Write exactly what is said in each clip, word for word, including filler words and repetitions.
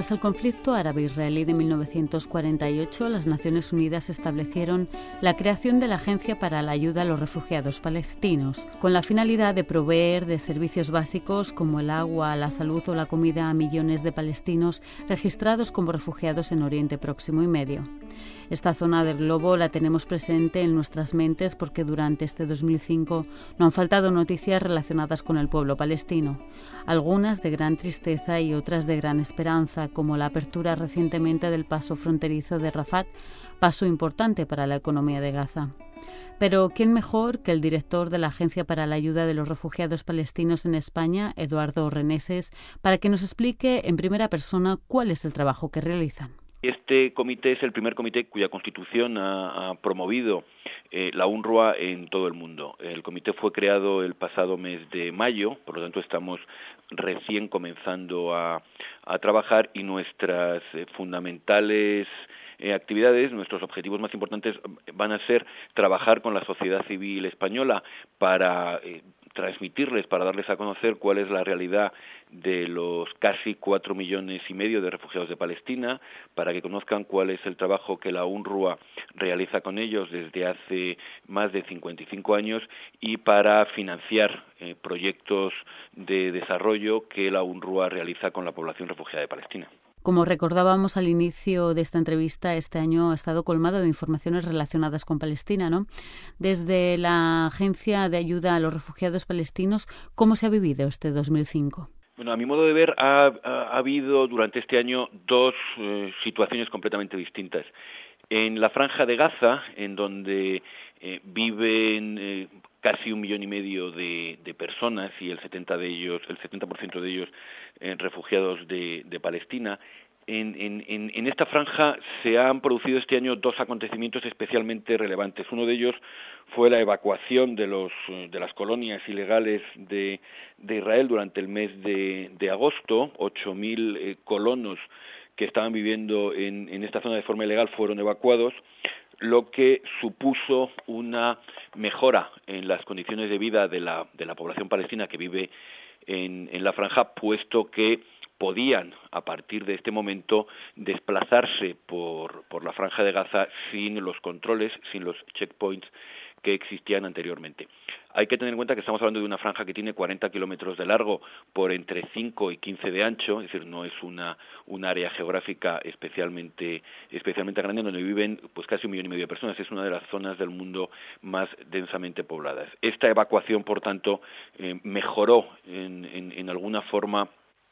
Tras el conflicto árabe-israelí de mil novecientos cuarenta y ocho, las Naciones Unidas establecieron la creación de la Agencia para la Ayuda a los Refugiados Palestinos, con la finalidad de proveer de servicios básicos como el agua, la salud o la comida a millones de palestinos registrados como refugiados en Oriente Próximo y Medio. Esta zona del globo la tenemos presente en nuestras mentes porque durante este dos mil cinco no han faltado noticias relacionadas con el pueblo palestino, algunas de gran tristeza y otras de gran esperanza, como la apertura recientemente del paso fronterizo de Rafah, paso importante para la economía de Gaza. Pero ¿quién mejor que el director de la Agencia para la Ayuda de los Refugiados Palestinos en España, Eduardo Reneses, para que nos explique en primera persona cuál es el trabajo que realizan? Este comité es el primer comité cuya constitución ha, ha promovido eh, la UNRWA en todo el mundo. El comité fue creado el pasado mes de mayo, por lo tanto estamos recién comenzando a, a trabajar y nuestras eh, fundamentales eh, actividades, nuestros objetivos más importantes van a ser trabajar con la sociedad civil española para eh, transmitirles, para darles a conocer cuál es la realidad de los casi cuatro millones y medio de refugiados de Palestina, para que conozcan cuál es el trabajo que la UNRWA realiza con ellos desde hace más de cincuenta y cinco años y para financiar eh, proyectos de desarrollo que la UNRWA realiza con la población refugiada de Palestina. Como recordábamos al inicio de esta entrevista, este año ha estado colmado de informaciones relacionadas con Palestina, ¿no? Desde la Agencia de Ayuda a los Refugiados Palestinos, ¿cómo se ha vivido este dos mil cinco? Bueno, a mi modo de ver, ha, ha, ha habido durante este año dos eh, situaciones completamente distintas. En la Franja de Gaza, en donde eh, viven eh, casi un millón y medio de, de personas y el setenta de ellos, el setenta por ciento de ellos eh, refugiados de, de Palestina. En, en, en esta franja se han producido este año dos acontecimientos especialmente relevantes. Uno de ellos fue la evacuación de, los, de las colonias ilegales de, de Israel durante el mes de, de agosto. ocho mil eh, colonos que estaban viviendo en, en esta zona de forma ilegal fueron evacuados, lo que supuso una mejora en las condiciones de vida de la, de la población palestina que vive en, en la franja, puesto que podían, a partir de este momento, desplazarse por, por la Franja de Gaza sin los controles, sin los checkpoints que existían anteriormente. Hay que tener en cuenta que estamos hablando de una franja que tiene cuarenta kilómetros de largo por entre cinco y quince de ancho, es decir, no es una un área geográfica especialmente especialmente grande donde viven pues casi un millón y medio de personas. Es una de las zonas del mundo más densamente pobladas. Esta evacuación, por tanto, eh, mejoró en, en, en alguna forma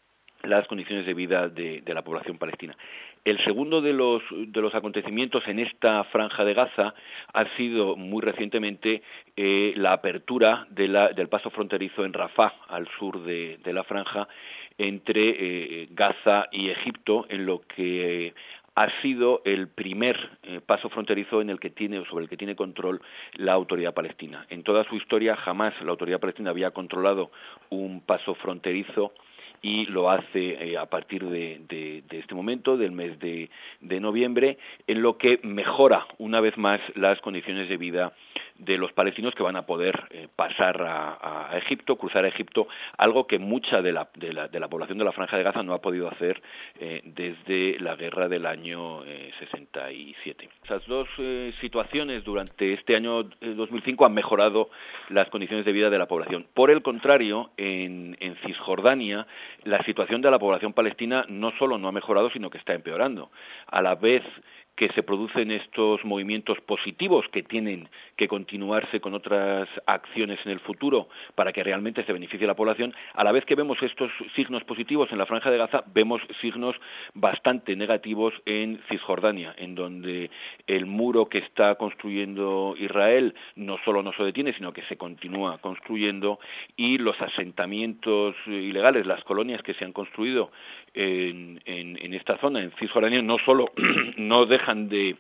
las condiciones de vida de, de la población palestina. El segundo de los, de los acontecimientos en esta franja de Gaza ha sido muy recientemente eh, la apertura de la, del paso fronterizo en Rafah, al sur de, de la franja, entre eh, Gaza y Egipto, en lo que eh, ha sido el primer eh, paso fronterizo en el que tiene, sobre el que tiene control la autoridad palestina. En toda su historia jamás la autoridad palestina había controlado un paso fronterizo y lo hace eh, a partir de, de, de este momento, del mes de, de noviembre, en lo que mejora una vez más las condiciones de vida de los palestinos que van a poder eh, pasar a, a Egipto, cruzar a Egipto, algo que mucha de la, de la, de la población de la Franja de Gaza no ha podido hacer eh, desde la guerra del año eh, sesenta y siete. Esas dos eh, situaciones durante este año eh, dos mil cinco han mejorado las condiciones de vida de la población. Por el contrario, en, en Cisjordania, la situación de la población palestina no solo no ha mejorado, sino que está empeorando. A la vez que se producen estos movimientos positivos que tienen que continuarse con otras acciones en el futuro para que realmente se beneficie la población, a la vez que vemos estos signos positivos en la Franja de Gaza, vemos signos bastante negativos en Cisjordania, en donde el muro que está construyendo Israel no solo no se detiene, sino que se continúa construyendo, y los asentamientos ilegales, las colonias que se han construido en, en, en esta zona, en Cisjordania, no solo no dejan de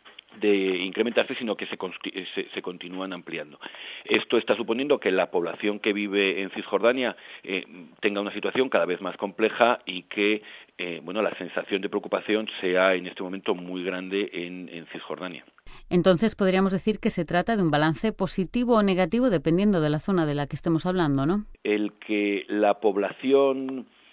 de incrementarse, sino que se, se, se continúan ampliando. Esto está suponiendo que la población que vive en Cisjordania eh, tenga una situación cada vez más compleja y que eh, bueno, la sensación de preocupación sea en este momento muy grande en, en Cisjordania. Entonces podríamos decir que se trata de un balance positivo o negativo dependiendo de la zona de la que estemos hablando, ¿no? El que la población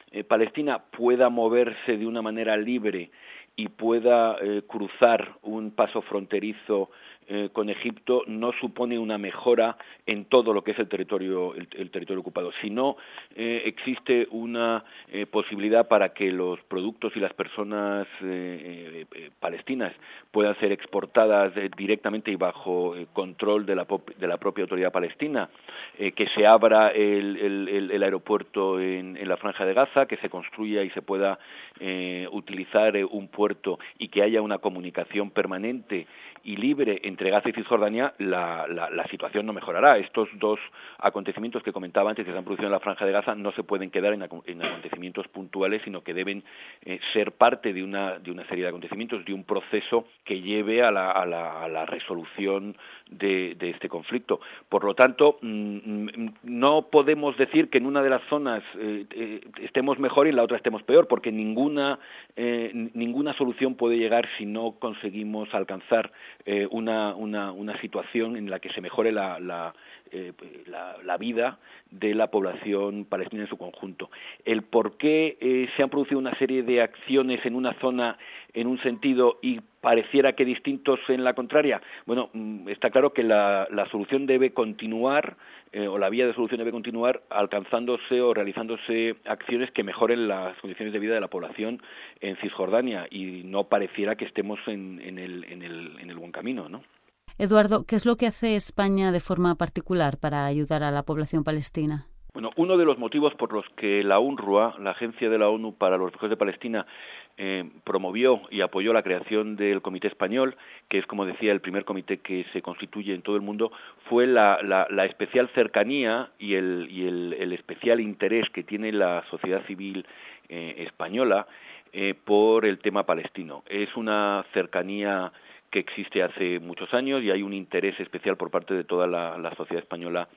eh, Palestina pueda moverse de una manera libre y pueda eh, cruzar un paso fronterizo eh, con Egipto no supone una mejora en todo lo que es el territorio el, el territorio ocupado, sino eh, existe una eh, posibilidad para que los productos y las personas eh, eh, palestinas puedan ser exportadas eh, directamente y bajo eh, control de la, de la propia autoridad palestina, eh, que se abra el, el, el aeropuerto en, en la Franja de Gaza, que se construya y se pueda eh, utilizar eh, un puerto y que haya una comunicación permanente y libre entre Gaza y Cisjordania, la, la, la situación no mejorará. Estos dos acontecimientos que comentaba antes que se han producido en la Franja de Gaza no se pueden quedar en, en acontecimientos puntuales, sino que deben eh, ser parte de una, de una serie de acontecimientos, de un proceso que lleve a la, a la, a la resolución de, de este conflicto. Por lo tanto, mmm, no podemos decir que en una de las zonas eh, eh, estemos mejor y en la otra estemos peor, porque ninguna, eh, ninguna solución puede llegar si no conseguimos alcanzar eh, una, una, una situación en la que se mejore la, la, eh, la, la vida de la población palestina en su conjunto. El por qué eh, se han producido una serie de acciones en una zona en un sentido y pareciera que distintos en la contraria, bueno, está claro que la, la solución debe continuar, eh, o la vía de solución debe continuar alcanzándose o realizándose acciones que mejoren las condiciones de vida de la población en Cisjordania, y no pareciera que estemos en, en, el, en, el, en el buen camino, ¿no? Eduardo, ¿qué es lo que hace España de forma particular para ayudar a la población palestina? Bueno, uno de los motivos por los que la UNRWA, la Agencia de la ONU para los Refugiados de Palestina, eh, promovió y apoyó la creación del Comité Español, que es, como decía, el primer comité que se constituye en todo el mundo, fue la, la, la especial cercanía y, el, y el, el especial interés que tiene la sociedad civil eh, española eh, por el tema palestino. Es una cercanía que existe hace muchos años y hay un interés especial por parte de toda la, la sociedad española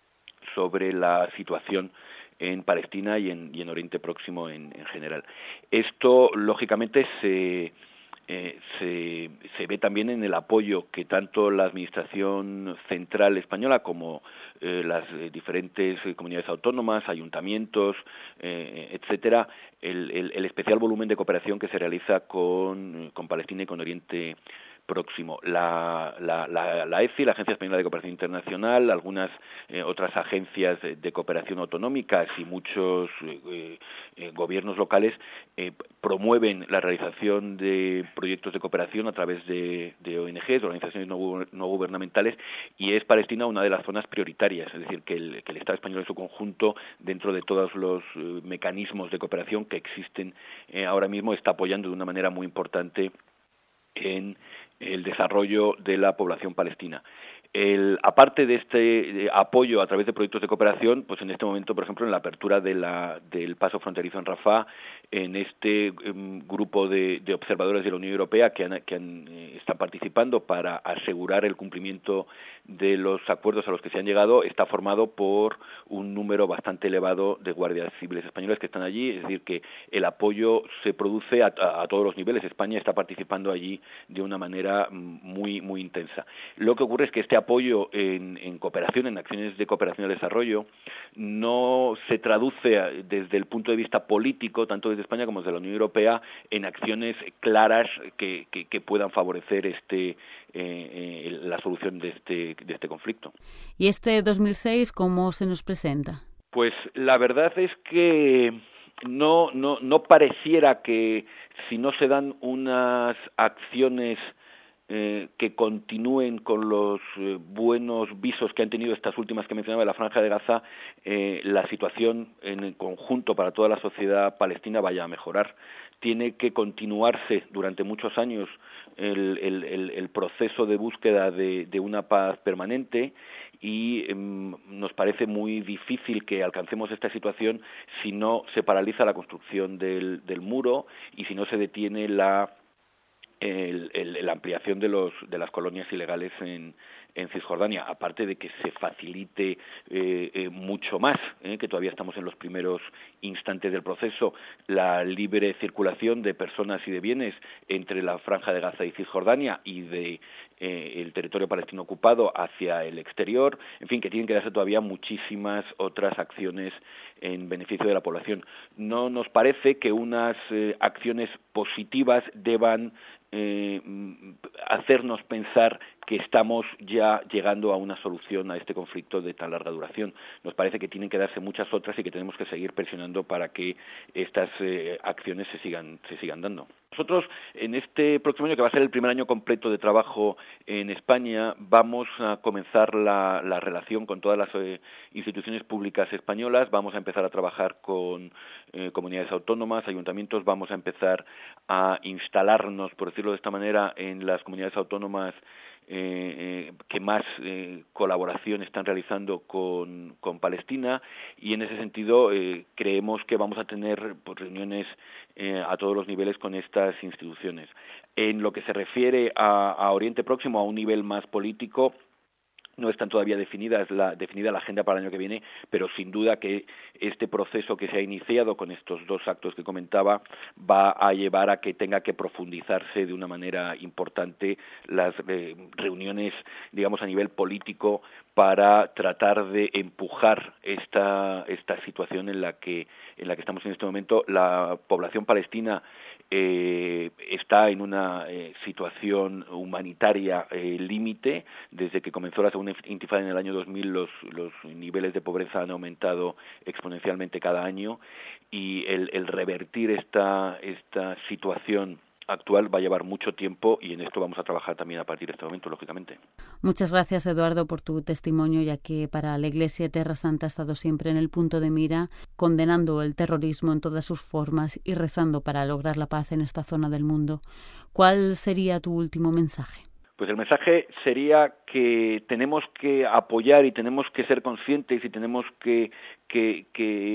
sobre la situación en Palestina y en, y en Oriente Próximo en, en general. Esto, lógicamente, se, eh, se, se ve también en el apoyo que tanto la Administración Central Española como eh, las eh, diferentes eh, comunidades autónomas, ayuntamientos, eh, etcétera, el, el, el especial volumen de cooperación que se realiza con, con Palestina y con Oriente Próximo. La, la, la, la E F I, la Agencia Española de Cooperación Internacional, algunas eh, otras agencias de, de cooperación autonómicas y muchos eh, eh, gobiernos locales eh, promueven la realización de proyectos de cooperación a través de, de O N Ges, de organizaciones no, no gubernamentales, y es Palestina una de las zonas prioritarias, es decir, que el, que el Estado español en su conjunto, dentro de todos los eh, mecanismos de cooperación que existen eh, ahora mismo, está apoyando de una manera muy importante en el desarrollo de la población palestina. El, aparte de este de apoyo a través de proyectos de cooperación, pues en este momento, por ejemplo, en la apertura de la, del paso fronterizo en Rafah, en este um, grupo de, de observadores de la Unión Europea que, han, que han, eh, están participando para asegurar el cumplimiento de los acuerdos a los que se han llegado, está formado por un número bastante elevado de guardias civiles españoles que están allí, es decir, que el apoyo se produce a, a, a todos los niveles. España está participando allí de una manera muy, muy intensa. Lo que ocurre es que este apoyo en, en cooperación, en acciones de cooperación y desarrollo, no se traduce desde el punto de vista político, tanto desde España como desde la Unión Europea, en acciones claras que, que, que puedan favorecer este, eh, eh, la solución de este, de este conflicto. ¿Y este dos mil seis cómo se nos presenta? Pues la verdad es que no, no, no pareciera que si no se dan unas acciones Eh, que continúen con los eh, buenos visos que han tenido estas últimas que mencionaba de la Franja de Gaza, eh, la situación en el conjunto para toda la sociedad palestina vaya a mejorar. Tiene que continuarse durante muchos años el, el, el, el proceso de búsqueda de, de una paz permanente, y eh, nos parece muy difícil que alcancemos esta situación si no se paraliza la construcción del, del muro y si no se detiene la El, el, la ampliación de los de las colonias ilegales en, en Cisjordania, aparte de que se facilite eh, eh, mucho más, eh, que todavía estamos en los primeros instantes del proceso, la libre circulación de personas y de bienes entre la Franja de Gaza y Cisjordania y de eh, el territorio palestino ocupado hacia el exterior, en fin, que tienen que darse todavía muchísimas otras acciones en beneficio de la población. No nos parece que unas eh, acciones positivas deban eh, hacernos pensar que estamos ya llegando a una solución a este conflicto de tan larga duración. Nos parece que tienen que darse muchas otras y que tenemos que seguir presionando para que estas eh, acciones se sigan, se sigan dando. Nosotros, en este próximo año, que va a ser el primer año completo de trabajo en España, vamos a comenzar la, la relación con todas las eh, instituciones públicas españolas, vamos a empezar a trabajar con eh, comunidades autónomas, ayuntamientos, vamos a empezar a instalarnos, por decirlo de esta manera, en las comunidades autónomas Eh, eh, que más eh, colaboración están realizando con, con Palestina, y en ese sentido eh, creemos que vamos a tener pues, reuniones eh, a todos los niveles con estas instituciones. En lo que se refiere a, a Oriente Próximo, a un nivel más político, no están todavía definidas la, definida la agenda para el año que viene, pero sin duda que este proceso que se ha iniciado con estos dos actos que comentaba va a llevar a que tenga que profundizarse de una manera importante las eh, reuniones, digamos, a nivel político para tratar de empujar esta, esta situación en la que, en la que estamos en este momento. La población palestina Eh, está en una eh, situación humanitaria eh, límite. Desde que comenzó la segunda intifada en el año dos mil, los, los niveles de pobreza han aumentado exponencialmente cada año, y el, el revertir esta, esta situación actual va a llevar mucho tiempo, y en esto vamos a trabajar también a partir de este momento, lógicamente. Muchas gracias, Eduardo, por tu testimonio, ya que para la Iglesia Tierra Santa ha estado siempre en el punto de mira, condenando el terrorismo en todas sus formas y rezando para lograr la paz en esta zona del mundo. ¿Cuál sería tu último mensaje? Pues el mensaje sería que tenemos que apoyar y tenemos que ser conscientes y tenemos que, que, que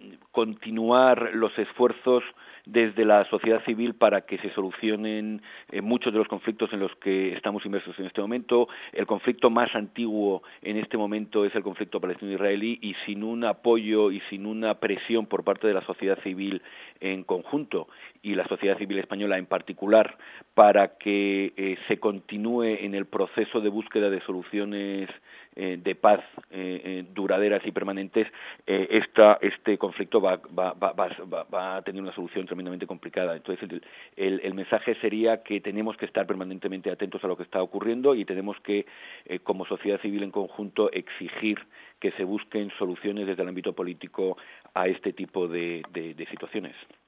continuar los esfuerzos desde la sociedad civil para que se solucionen eh, muchos de los conflictos en los que estamos inmersos en este momento. El conflicto más antiguo en este momento es el conflicto palestino-israelí, y sin un apoyo y sin una presión por parte de la sociedad civil en conjunto, y la sociedad civil española en particular, para que eh, se continúe en el proceso de búsqueda de soluciones eh, de paz eh, eh, duraderas y permanentes, eh, esta, este conflicto va, va, va, va, va a tener una solución tremendamente complicada. Entonces, el, el, el mensaje sería que tenemos que estar permanentemente atentos a lo que está ocurriendo, y tenemos que, eh, como sociedad civil en conjunto, exigir que se busquen soluciones desde el ámbito político a este tipo de, de, de situaciones.